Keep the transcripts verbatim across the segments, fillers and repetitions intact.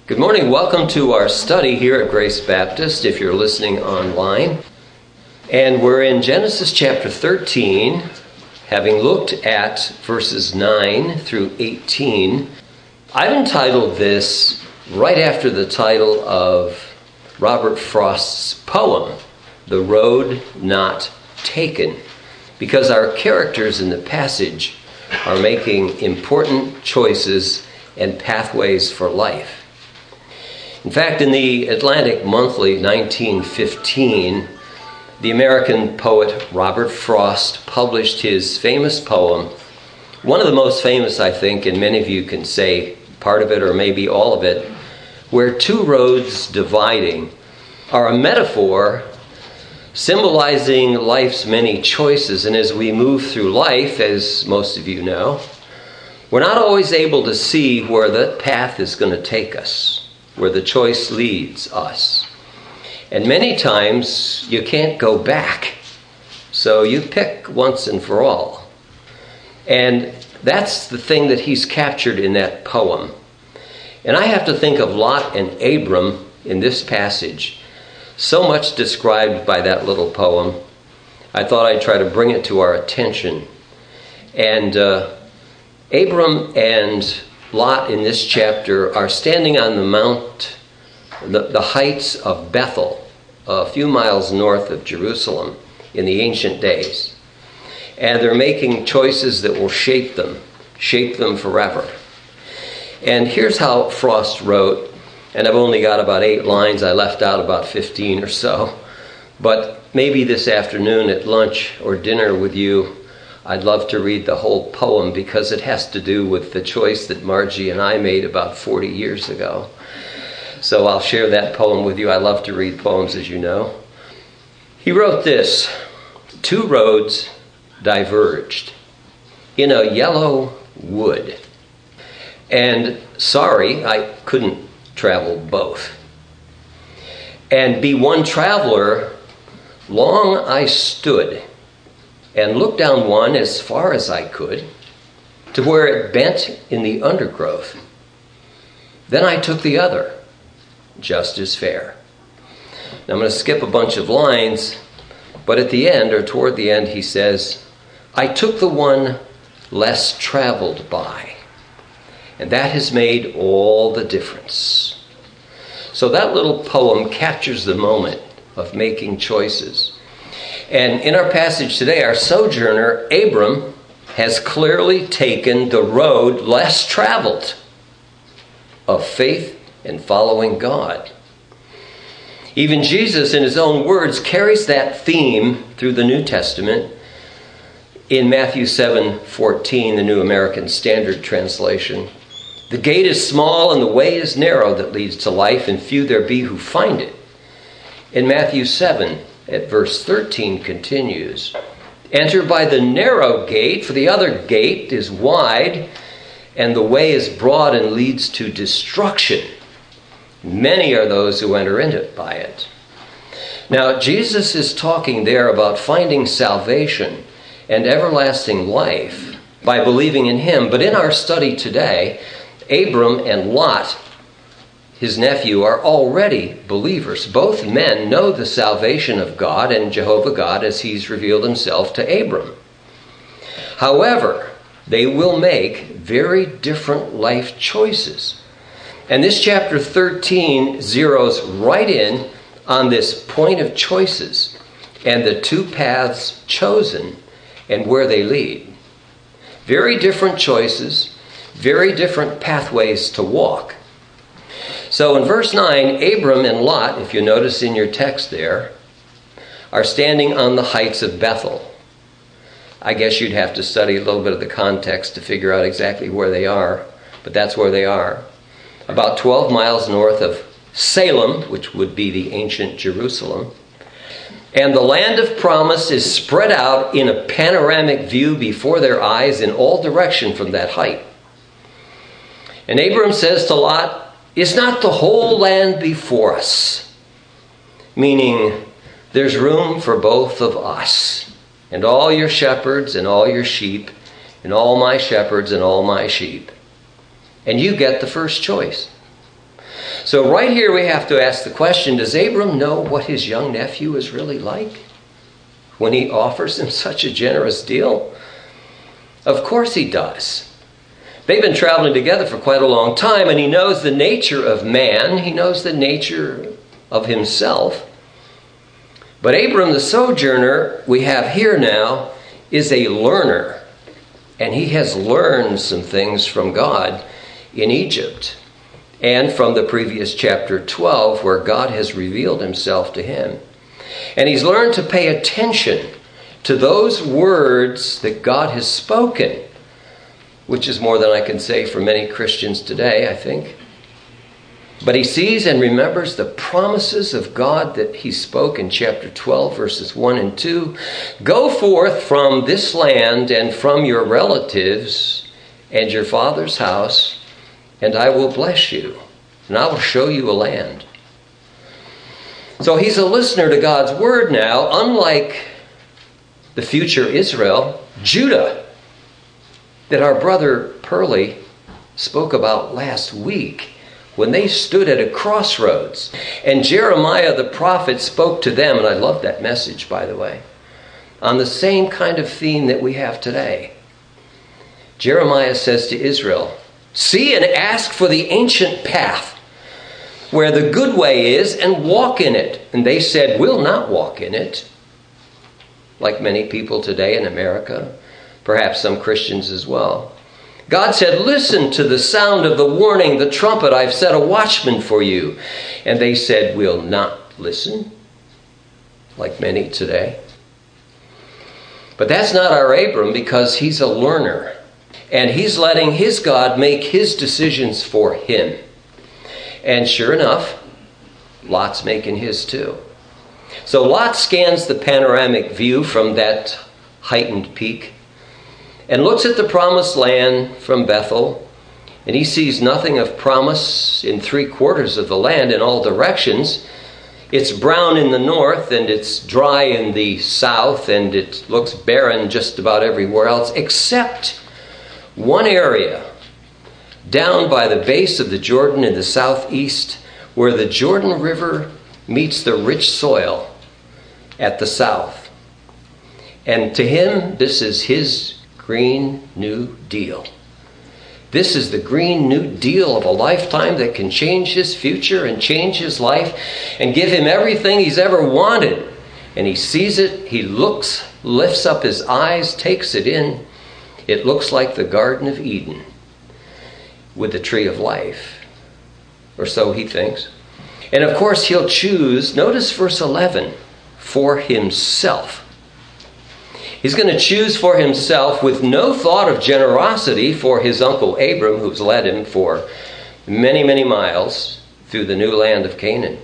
Good morning. Welcome to our study here at Grace Baptist, if you're listening online. And we're in Genesis chapter thirteen, having looked at verses nine through eighteen. I've entitled this right after the title of Robert Frost's poem, The Road Not Taken, because our characters in the passage are making important choices and pathways for life. In fact, in the Atlantic Monthly nineteen fifteen, the American poet Robert Frost published his famous poem, one of the most famous, I think, and many of you can say part of it or maybe all of it, where two roads dividing are a metaphor symbolizing life's many choices. And as we move through life, as most of you know, we're not always able to see where that path is going to take us, where the choice leads us. And many times you can't go back. So you pick once and for all. And that's the thing that he's captured in that poem. And I have to think of Lot and Abram in this passage, so much described by that little poem. I thought I'd try to bring it to our attention. And uh, Abram and Lot in this chapter are standing on the mount, the, the heights of Bethel, a few miles north of Jerusalem in the ancient days. And they're making choices that will shape them, shape them forever. And here's how Frost wrote, and I've only got about eight lines. I left out about fifteen or so. But maybe this afternoon at lunch or dinner with you, I'd love to read the whole poem because it has to do with the choice that Margie and I made about forty years ago. So I'll share that poem with you. I love to read poems, as you know. He wrote this: two roads diverged in a yellow wood. And sorry, I couldn't travel both. And be one traveler, long I stood and looked down one as far as I could to where it bent in the undergrowth. Then I took the other, just as fair. Now I'm going to skip a bunch of lines, but at the end, or toward the end, he says, I took the one less traveled by, and that has made all the difference. So that little poem captures the moment of making choices. And in our passage today, our sojourner, Abram, has clearly taken the road less traveled of faith and following God. Even Jesus, in his own words, carries that theme through the New Testament in Matthew seven fourteen, the New American Standard Translation. The gate is small and the way is narrow that leads to life, and few there be who find it. In Matthew seven, at verse thirteen continues, enter by the narrow gate, for the other gate is wide, and the way is broad and leads to destruction. Many are those who enter into it by it. Now, Jesus is talking there about finding salvation and everlasting life by believing in him. But in our study today, Abram and Lot, his nephew, are already believers. Both men know the salvation of God and Jehovah God as he's revealed himself to Abram. However, they will make very different life choices. And this chapter thirteen zeroes right in on this point of choices and the two paths chosen and where they lead. Very different choices, very different pathways to walk. So in verse nine, Abram and Lot, if you notice in your text there, are standing on the heights of Bethel. I guess you'd have to study a little bit of the context to figure out exactly where they are, but that's where they are. About twelve miles north of Salem, which would be the ancient Jerusalem. And the land of promise is spread out in a panoramic view before their eyes in all direction from that height. And Abram says to Lot, is not the whole land before us? Meaning, there's room for both of us, and all your shepherds and all your sheep, and all my shepherds and all my sheep. And you get the first choice. So right here we have to ask the question, does Abram know what his young nephew is really like when he offers him such a generous deal? Of course he does. They've been traveling together for quite a long time, and he knows the nature of man. He knows the nature of himself. But Abram, the sojourner we have here now, is a learner. And he has learned some things from God in Egypt and from the previous chapter twelve, where God has revealed himself to him. And he's learned to pay attention to those words that God has spoken, which is more than I can say for many Christians today, I think. But he sees and remembers the promises of God that he spoke in chapter twelve, verses one and two. Go forth from this land and from your relatives and your father's house, and I will bless you, and I will show you a land. So he's a listener to God's word now, unlike the future Israel, Judah, that our brother Pearlie spoke about last week, when they stood at a crossroads. And Jeremiah the prophet spoke to them, and I love that message, by the way, on the same kind of theme that we have today. Jeremiah says to Israel, see and ask for the ancient path, where the good way is, and walk in it. And they said, we'll not walk in it. Like many people today in America, perhaps some Christians as well. God said, listen to the sound of the warning, the trumpet. I've set a watchman for you. And they said, we'll not listen, like many today. But that's not our Abram, because he's a learner. And he's letting his God make his decisions for him. And sure enough, Lot's making his too. So Lot scans the panoramic view from that heightened peak and looks at the promised land from Bethel, and he sees nothing of promise in three quarters of the land in all directions. It's brown in the north, and it's dry in the south, and it looks barren just about everywhere else, except one area down by the base of the Jordan in the southeast, where the Jordan River meets the rich soil at the south. And to him, this is his Green New Deal. This is the Green New Deal of a lifetime that can change his future and change his life and give him everything he's ever wanted. And he sees it, he looks, lifts up his eyes, takes it in. It looks like the Garden of Eden with the tree of life, or so he thinks. And of course he'll choose, notice verse eleven, for himself. He's going to choose for himself with no thought of generosity for his uncle Abram, who's led him for many, many miles through the new land of Canaan.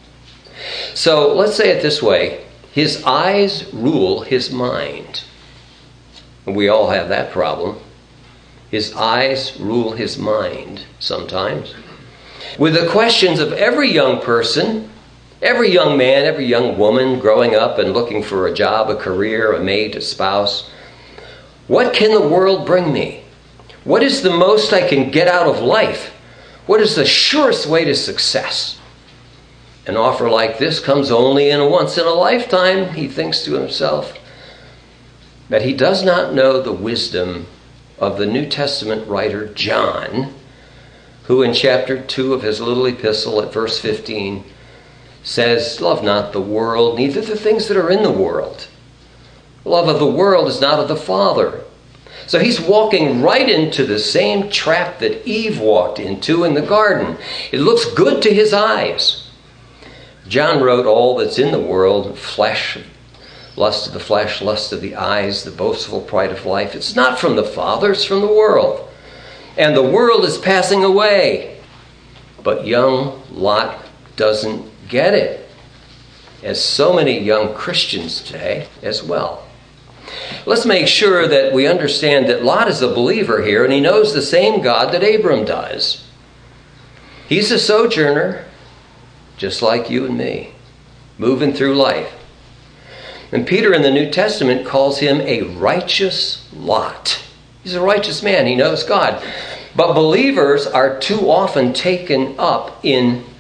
So let's say it this way. His eyes rule his mind. And we all have that problem. His eyes rule his mind sometimes. With the questions of every young person, every young man, every young woman growing up and looking for a job, a career, a mate, a spouse. What can the world bring me? What is the most I can get out of life? What is the surest way to success? An offer like this comes only in a once in a lifetime, he thinks to himself. But he does not know the wisdom of the New Testament writer John, who in chapter two of his little epistle at verse fifteen says, love not the world, neither the things that are in the world. Love of the world is not of the Father. So he's walking right into the same trap that Eve walked into in the garden. It looks good to his eyes. John wrote, all that's in the world, flesh, lust of the flesh, lust of the eyes, the boastful pride of life. It's not from the Father, it's from the world. And the world is passing away. But young Lot doesn't get it, as so many young Christians today as well. Let's make sure that we understand that Lot is a believer here, and he knows the same God that Abram does. He's a sojourner, just like you and me, moving through life. And Peter in the New Testament calls him a righteous Lot. He's a righteous man. He knows God. But believers are too often taken up in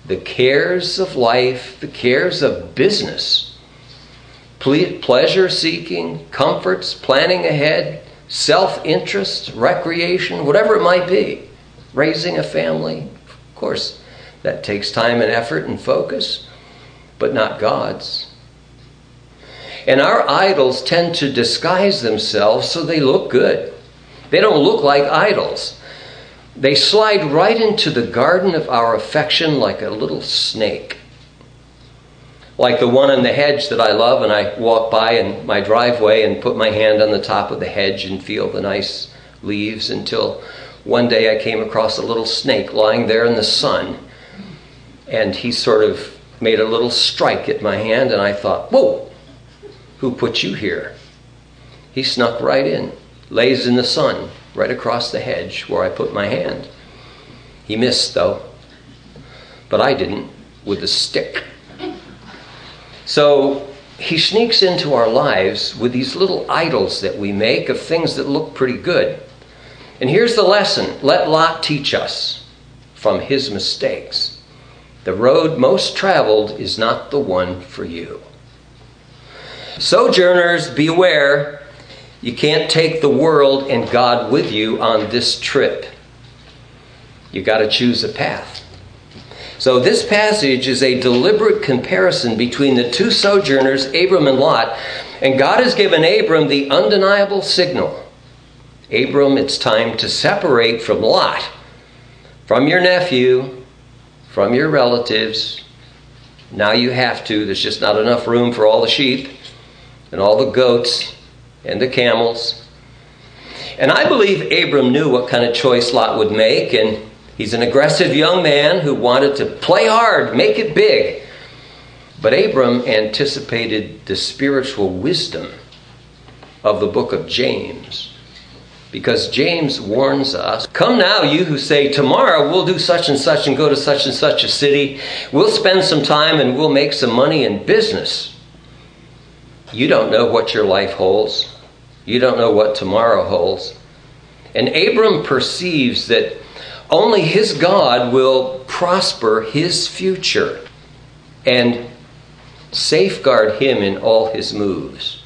the cares of life, the cares of business, ple- pleasure-seeking, comforts, planning ahead, self-interest, recreation, whatever it might be, raising a family. Of course, that takes time and effort and focus, but not God's. And our idols tend to disguise themselves so they look good. They don't look like idols. They slide right into the garden of our affection like a little snake. Like the one in the hedge that I love, and I walk by in my driveway and put my hand on the top of the hedge and feel the nice leaves, until one day I came across a little snake lying there in the sun. And he sort of made a little strike at my hand, and I thought, whoa, who put you here? He snuck right in, lays in the sun, right across the hedge where I put my hand. He missed, though, but I didn't, with a stick. So he sneaks into our lives with these little idols that we make of things that look pretty good. And here's the lesson. Let Lot teach us from his mistakes. The road most traveled is not the one for you. Sojourners, beware. You can't take the world and God with you on this trip. You got to choose a path. So this passage is a deliberate comparison between the two sojourners, Abram and Lot. And God has given Abram the undeniable signal. Abram, it's time to separate from Lot, from your nephew, from your relatives. Now you have to. There's just not enough room for all the sheep and all the goats and the camels. And I believe Abram knew what kind of choice Lot would make, and he's an aggressive young man who wanted to play hard, make it big. But Abram anticipated the spiritual wisdom of the book of James, because James warns us, come now, you who say, tomorrow we'll do such and such and go to such and such a city. We'll spend some time and we'll make some money in business. You don't know what your life holds. You don't know what tomorrow holds. And Abram perceives that only his God will prosper his future and safeguard him in all his moves.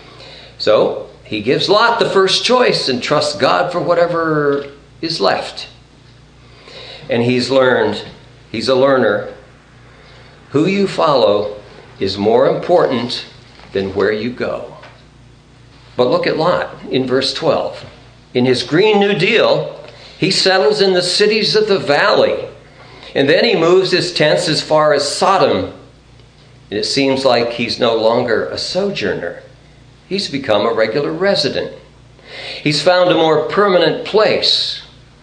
So he gives Lot the first choice and trusts God for whatever is left. And he's learned, he's a learner. Who you follow is more important than where you go. But look at Lot in verse twelve. In his Green New Deal, he settles in the cities of the valley. And then he moves his tents as far as Sodom. And it seems like he's no longer a sojourner. He's become a regular resident. He's found a more permanent place.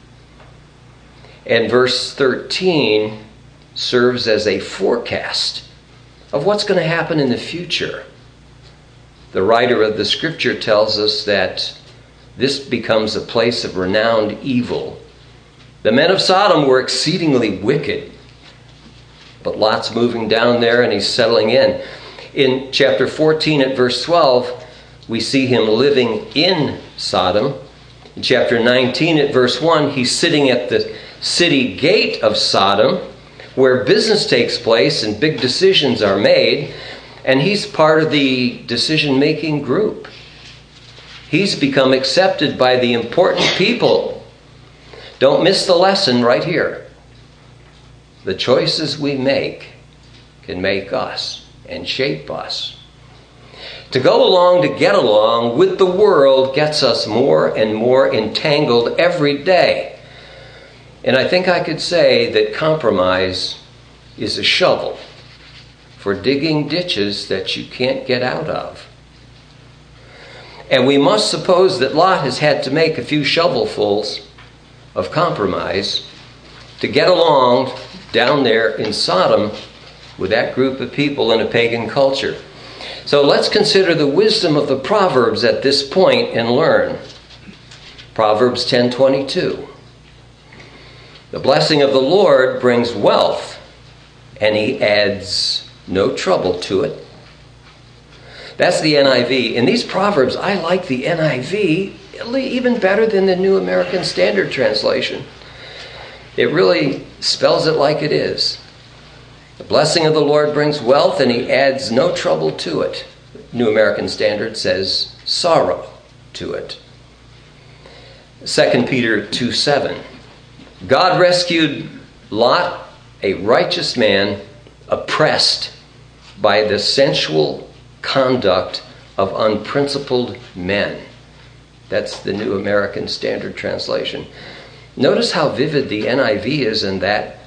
And verse thirteen serves as a forecast of what's going to happen in the future. The writer of the scripture tells us that this becomes a place of renowned evil. The men of Sodom were exceedingly wicked. But Lot's moving down there and he's settling in. In chapter fourteen at verse twelve, we see him living in Sodom. In chapter nineteen at verse one, he's sitting at the city gate of Sodom, where business takes place and big decisions are made. And he's part of the decision-making group. He's become accepted by the important people. Don't miss the lesson right here. The choices we make can make us and shape us. To go along, to get along with the world gets us more and more entangled every day. And I think I could say that compromise is a shovel for digging ditches that you can't get out of. And we must suppose that Lot has had to make a few shovelfuls of compromise to get along down there in Sodom with that group of people in a pagan culture. So let's consider the wisdom of the Proverbs at this point and learn. Proverbs ten twenty-two. The blessing of the Lord brings wealth, and he adds no trouble to it. That's the N I V. In these Proverbs, I like the N I V even better than the New American Standard Translation. It really spells it like it is. The blessing of the Lord brings wealth, and he adds no trouble to it. New American Standard says sorrow to it. Second Peter two seven. God rescued Lot, a righteous man, oppressed by the sensual conduct of unprincipled men. That's the New American Standard Translation. Notice how vivid the N I V is in that.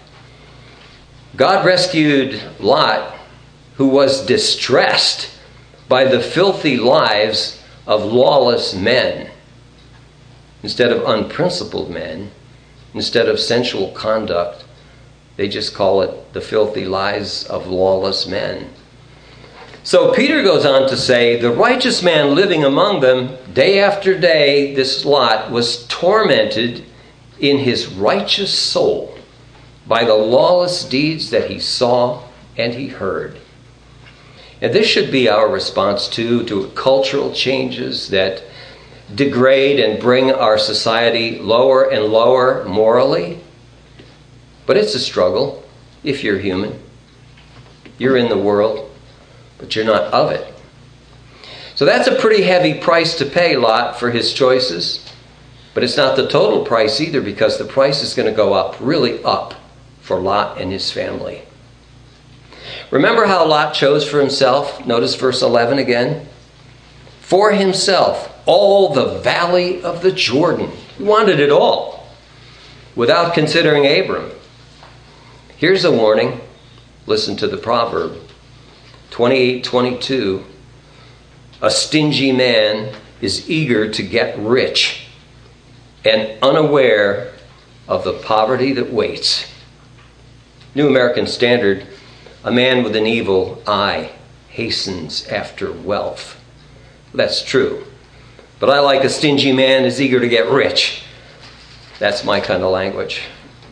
God rescued Lot, who was distressed by the filthy lives of lawless men. Instead of unprincipled men, instead of sensual conduct, they just call it the filthy lives of lawless men. So Peter goes on to say, the righteous man living among them, day after day, this Lot was tormented in his righteous soul by the lawless deeds that he saw and he heard. And this should be our response too to cultural changes that degrade and bring our society lower and lower morally. But it's a struggle if you're human. You're in the world, but you're not of it. So that's a pretty heavy price to pay, Lot, for his choices. But it's not the total price either, because the price is going to go up, really up, for Lot and his family. Remember how Lot chose for himself? Notice verse eleven again. For himself, all the valley of the Jordan. He wanted it all, without considering Abram. Here's a warning. Listen to the proverb. twenty-eight twenty-two. A stingy man is eager to get rich and unaware of the poverty that waits. New American Standard, a man with an evil eye hastens after wealth. That's true. But I like a stingy man is eager to get rich. That's my kind of language.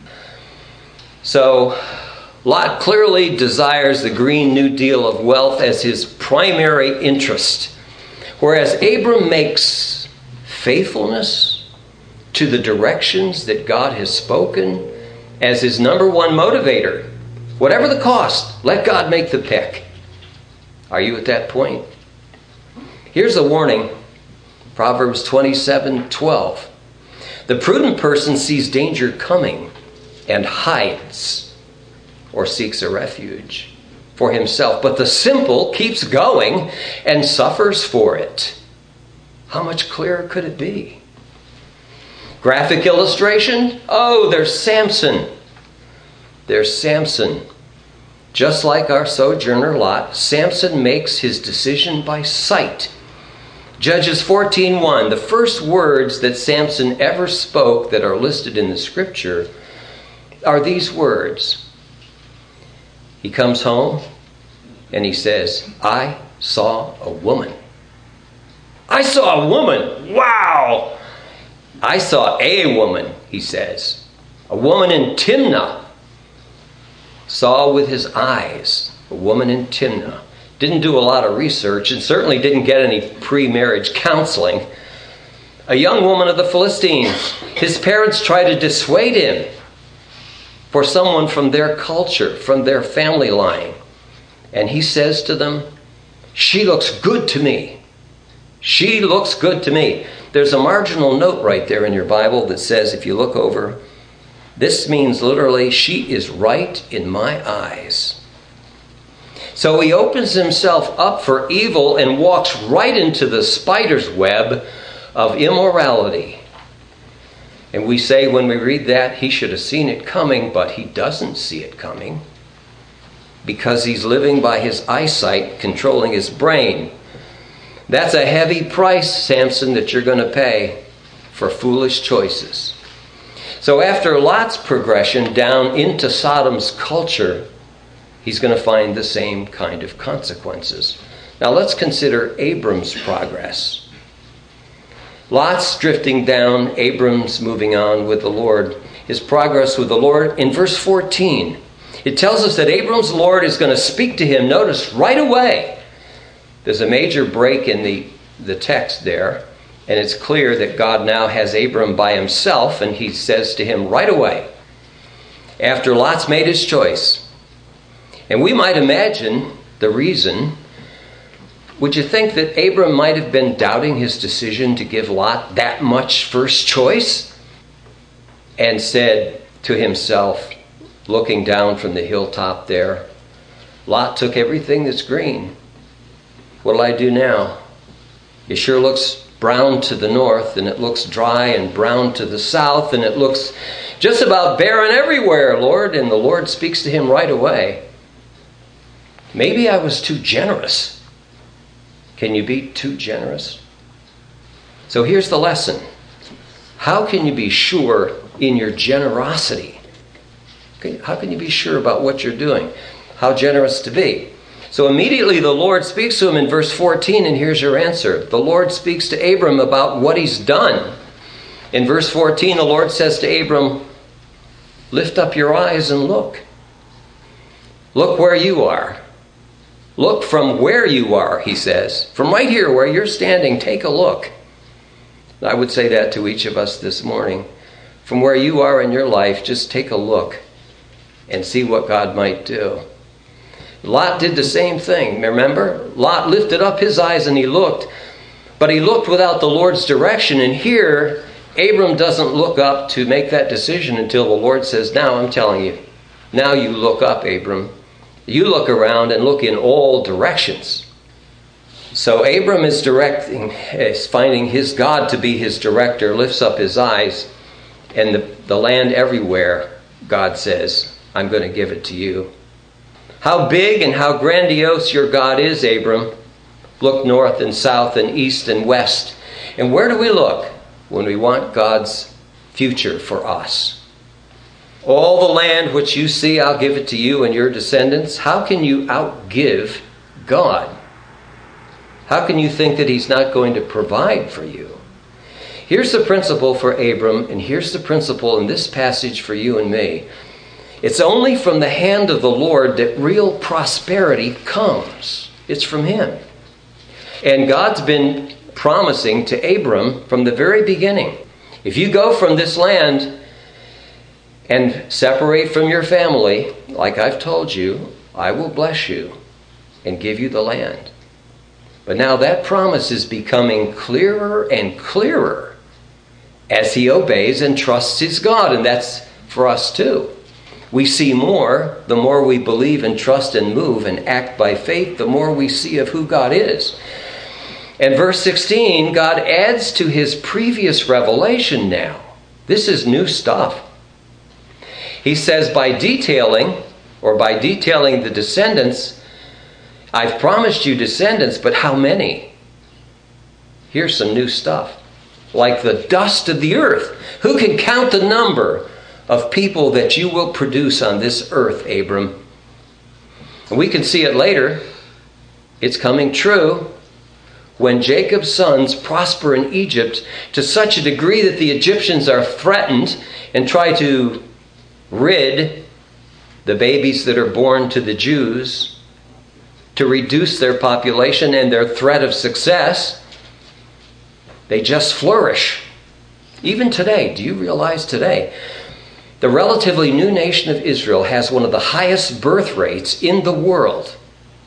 So, Lot clearly desires the Green New Deal of wealth as his primary interest, whereas Abram makes faithfulness to the directions that God has spoken as his number one motivator. Whatever the cost, let God make the pick. Are you at that point? Here's a warning. Proverbs twenty-seven twelve. The prudent person sees danger coming and hides or seeks a refuge for himself. But the simple keeps going and suffers for it. How much clearer could it be? Graphic illustration? Oh, there's Samson. There's Samson. Just like our sojourner Lot, Samson makes his decision by sight. Judges fourteen one, the first words that Samson ever spoke that are listed in the scripture are these words. He comes home and he says, I saw a woman. I saw a woman. Wow. I saw a woman, he says. A woman in Timnah. Saw with his eyes. A woman in Timnah. Didn't do a lot of research and certainly didn't get any pre-marriage counseling. A young woman of the Philistines. His parents try to dissuade him for someone from their culture, from their family line. And he says to them, she looks good to me. She looks good to me. There's a marginal note right there in your Bible that says, if you look over, this means literally, she is right in my eyes. So he opens himself up for evil and walks right into the spider's web of immorality. And we say when we read that, he should have seen it coming, but he doesn't see it coming because he's living by his eyesight, controlling his brain. That's a heavy price, Samson, that you're going to pay for foolish choices. So after Lot's progression down into Sodom's culture, he's going to find the same kind of consequences. Now let's consider Abram's progress. Lot's drifting down, Abram's moving on with the Lord. His progress with the Lord in verse fourteen. It tells us that Abram's Lord is going to speak to him, notice, right away. There's a major break in the, the text there, and it's clear that God now has Abram by himself, and he says to him right away, after Lot's made his choice, And we might imagine the reason. Would you think that Abram might have been doubting his decision to give Lot that much first choice? And said to himself, looking down from the hilltop there, Lot took everything that's green. What'll I do now? It sure looks brown to the north, and it looks dry and brown to the south, and it looks just about barren everywhere, Lord. And the Lord speaks to him right away. Maybe I was too generous. Can you be too generous? So here's the lesson. How can you be sure in your generosity? Okay, how can you be sure about what you're doing? How generous to be? So immediately the Lord speaks to him in verse fourteen, and here's your answer. The Lord speaks to Abram about what he's done. In verse fourteen, the Lord says to Abram, lift up your eyes and look. Look where you are. Look from where you are, he says. From right here where you're standing, take a look. I would say that to each of us this morning. From where you are in your life, just take a look and see what God might do. Lot did the same thing, remember? Lot lifted up his eyes and he looked, but he looked without the Lord's direction. And here, Abram doesn't look up to make that decision until the Lord says, now I'm telling you, now you look up, Abram. You look around and look in all directions. So Abram is directing, is finding his God to be his director, lifts up his eyes, and the, the land everywhere, God says, I'm going to give it to you. How big and how grandiose your God is, Abram. Look north and south and east and west. And where do we look when we want God's future for us? All the land which you see, I'll give it to you and your descendants. How can you outgive God? How can you think that he's not going to provide for you? Here's the principle for Abram, and here's the principle in this passage for you and me. It's only from the hand of the Lord that real prosperity comes. It's from him. And God's been promising to Abram from the very beginning, if you go from this land and separate from your family, like I've told you, I will bless you and give you the land. But now that promise is becoming clearer and clearer as he obeys and trusts his God. And that's for us too. We see more, the more we believe and trust and move and act by faith, the more we see of who God is. And verse sixteen, God adds to his previous revelation now. This is new stuff. He says, by detailing, or by detailing the descendants, I've promised you descendants, but how many? Here's some new stuff. Like the dust of the earth. Who can count the number of people that you will produce on this earth, Abram? And we can see it later. It's coming true. When Jacob's sons prosper in Egypt to such a degree that the Egyptians are threatened and try to rid the babies that are born to the Jews, to reduce their population and their threat of success, they just flourish. Even today, do you realize today, the relatively new nation of Israel has one of the highest birth rates in the world,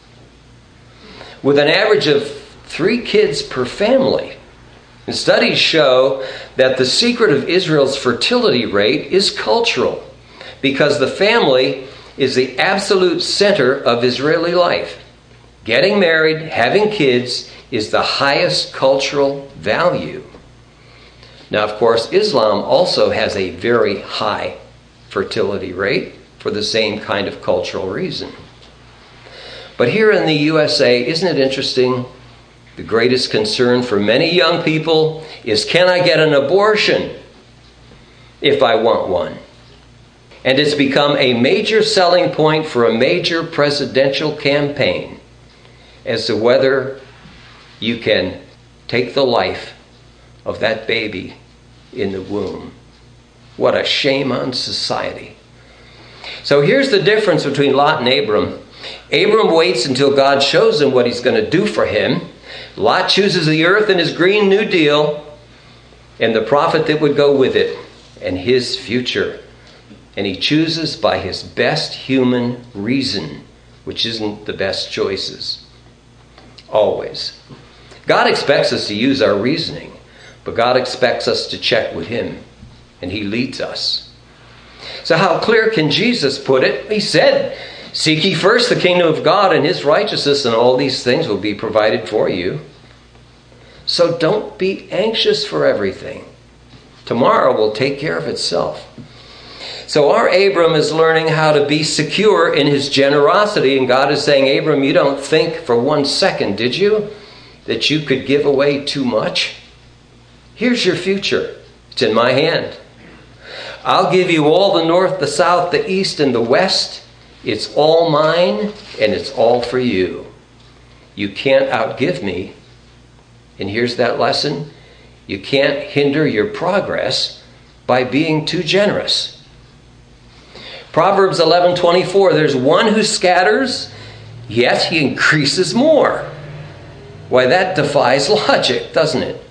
with an average of three kids per family. And studies show that the secret of Israel's fertility rate is cultural, because the family is the absolute center of Israeli life. Getting married, having kids, is the highest cultural value. Now, of course, Islam also has a very high fertility rate for the same kind of cultural reason. But here in the U S A, isn't it interesting? The greatest concern for many young people is, can I get an abortion if I want one? And it's become a major selling point for a major presidential campaign as to whether you can take the life of that baby in the womb. What a shame on society. So here's the difference between Lot and Abram. Abram waits until God shows him what he's going to do for him. Lot chooses the earth and his Green New Deal and the profit that would go with it and his future. And he chooses by his best human reason which isn't the best choices. Always. God expects us to use our reasoning, but God expects us to check with Him, and He leads us. So how clear can Jesus put it? He said, "Seek ye first the kingdom of God and His righteousness, and all these things will be provided for you." So don't be anxious for everything. Tomorrow will take care of itself. So our Abram is learning how to be secure in his generosity, and God is saying, Abram, you don't think for one second, did you, that you could give away too much? Here's your future. It's in my hand. I'll give you all the north, the south, the east, and the west. It's all mine, and it's all for you. You can't outgive me. And here's that lesson. You can't hinder your progress by being too generous. Proverbs eleven twenty-four, there's one who scatters, yet he increases more. Why, that defies logic, doesn't it?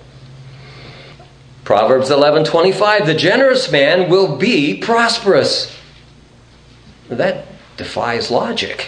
Proverbs eleven twenty-five, the generous man will be prosperous. That defies logic.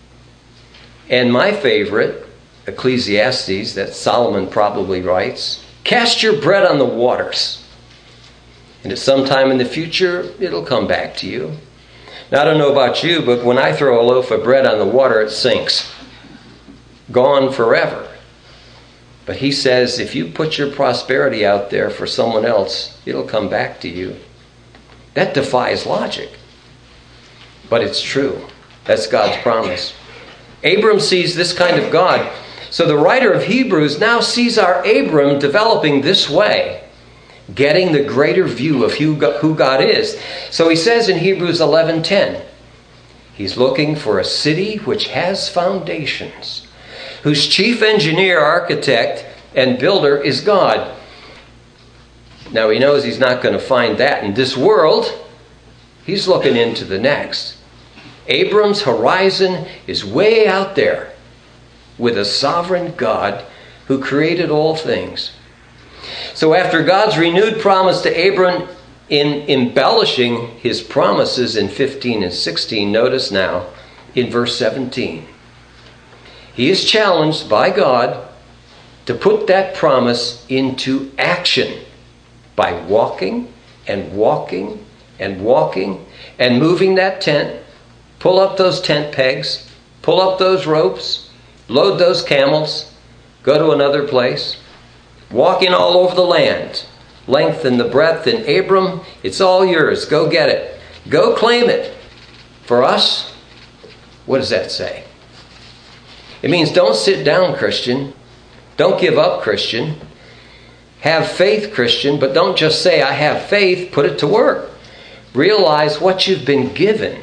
And my favorite, Ecclesiastes, that Solomon probably writes, cast your bread on the waters, and at some time in the future, it'll come back to you. Now, I don't know about you, but when I throw a loaf of bread on the water, it sinks. Gone forever. But he says, if you put your prosperity out there for someone else, it'll come back to you. That defies logic. But it's true. That's God's promise. Abram sees this kind of God. So the writer of Hebrews now sees our Abram developing this way, getting the greater view of who God is. So he says in Hebrews eleven ten, he's looking for a city which has foundations, whose chief engineer, architect, and builder is God. Now he knows he's not going to find that in this world. He's looking into the next. Abram's horizon is way out there with a sovereign God who created all things. So after God's renewed promise to Abram in embellishing his promises in fifteen and sixteen, notice now in verse seventeen. He is challenged by God to put that promise into action by walking and walking and walking and moving that tent, pull up those tent pegs, pull up those ropes, load those camels, go to another place, walking all over the land, length and the breadth. And Abram, it's all yours. Go get it. Go claim it. For us, what does that say? It means don't sit down, Christian. Don't give up, Christian. Have faith, Christian, but don't just say, I have faith. Put it to work. Realize what you've been given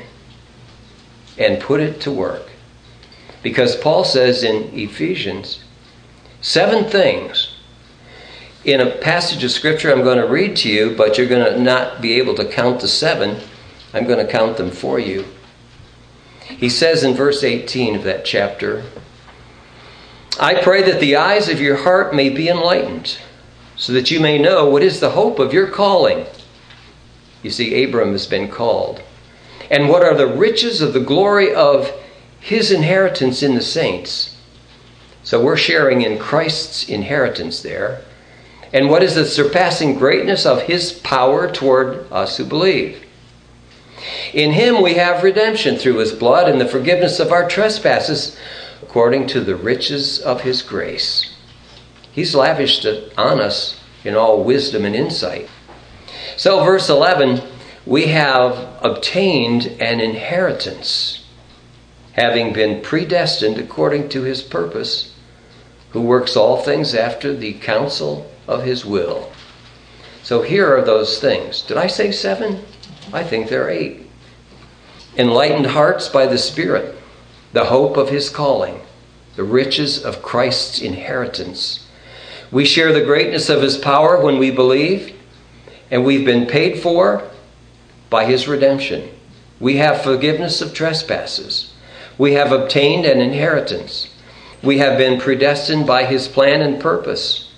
and put it to work. Because Paul says in Ephesians, seven things. In a passage of Scripture I'm going to read to you, but you're going to not be able to count the seven. I'm going to count them for you. He says in verse eighteen of that chapter, I pray that the eyes of your heart may be enlightened, so that you may know what is the hope of your calling. You see, Abram has been called. And what are the riches of the glory of his inheritance in the saints? So we're sharing in Christ's inheritance there. And what is the surpassing greatness of his power toward us who believe? In him we have redemption through his blood and the forgiveness of our trespasses according to the riches of his grace. He's lavished it on us in all wisdom and insight. So verse eleven, we have obtained an inheritance, having been predestined according to his purpose, who works all things after the counsel of his will. So here are those things. Did I say seven? I think there are eight. Enlightened hearts by the Spirit, the hope of his calling, the riches of Christ's inheritance. We share the greatness of his power when we believe, and we've been paid for by his redemption. We have forgiveness of trespasses. We have obtained an inheritance. We have been predestined by his plan and purpose.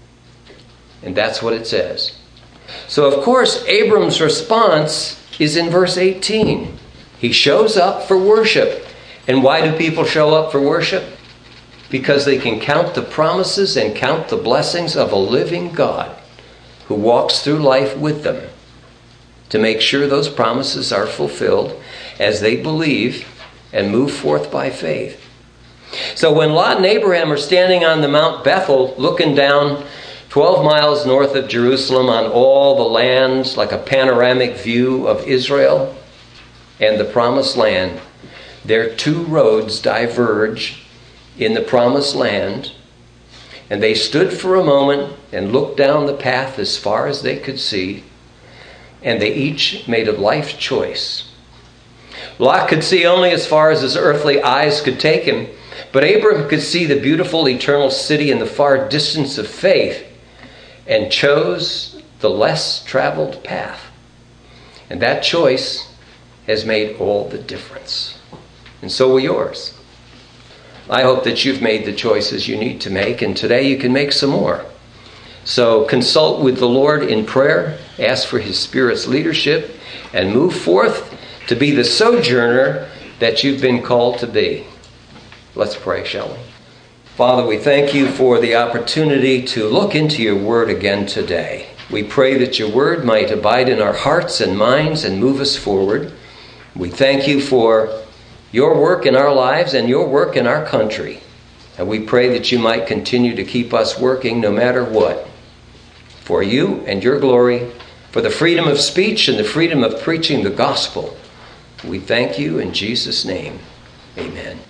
And that's what it says. So, of course, Abram's response is in verse eighteen. He shows up for worship. And why do people show up for worship? Because they can count the promises and count the blessings of a living God who walks through life with them to make sure those promises are fulfilled as they believe and move forth by faith. So when Lot and Abraham are standing on the Mount Bethel, looking down twelve miles north of Jerusalem on all the lands, like a panoramic view of Israel and the Promised Land, their two roads diverge in the Promised Land, and they stood for a moment and looked down the path as far as they could see, and they each made a life choice. Lot could see only as far as his earthly eyes could take him, but Abraham could see the beautiful eternal city in the far distance of faith and chose the less traveled path. And that choice has made all the difference. And so will yours. I hope that you've made the choices you need to make, and today you can make some more. So consult with the Lord in prayer, ask for His Spirit's leadership, and move forth to be the sojourner that you've been called to be. Let's pray, shall we? Father, we thank you for the opportunity to look into your word again today. We pray that your word might abide in our hearts and minds and move us forward. We thank you for your work in our lives and your work in our country. And we pray that you might continue to keep us working no matter what. For you and your glory, for the freedom of speech and the freedom of preaching the gospel. We thank you in Jesus' name. Amen.